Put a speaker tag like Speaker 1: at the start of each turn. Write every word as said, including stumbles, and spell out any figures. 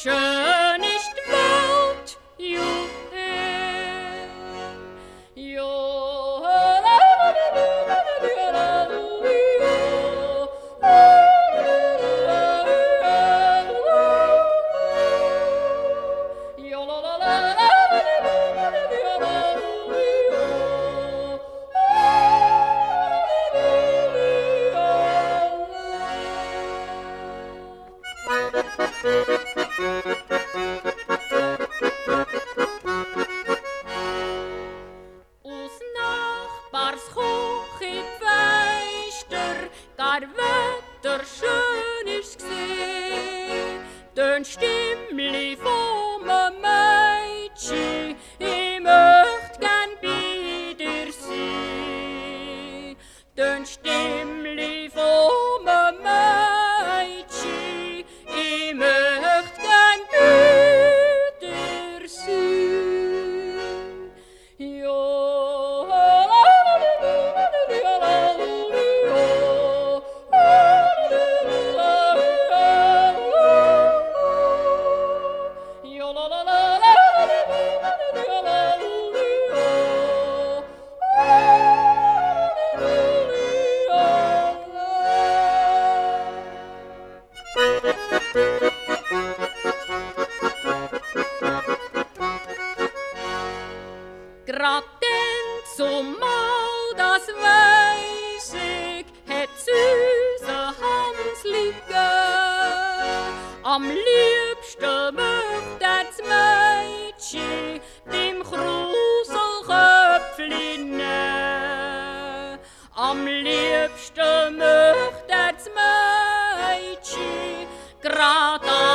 Speaker 1: schön ist die Welt, juhe, Aus Nachbars Küche Feister, gar Wetter schön ist gseh, dön Stimmli vom Mädchen, ich möcht gern bei dir sein. Dön Stimmli vom Mädchen, ich möcht gern bei dir sein. Grad denn zumal, das weiß ich, hätt's unser Hansli gern. Am liebsten möcht er's Mädchen dem Kruselköpfli näh. Am liebsten möcht er's Mädchen grad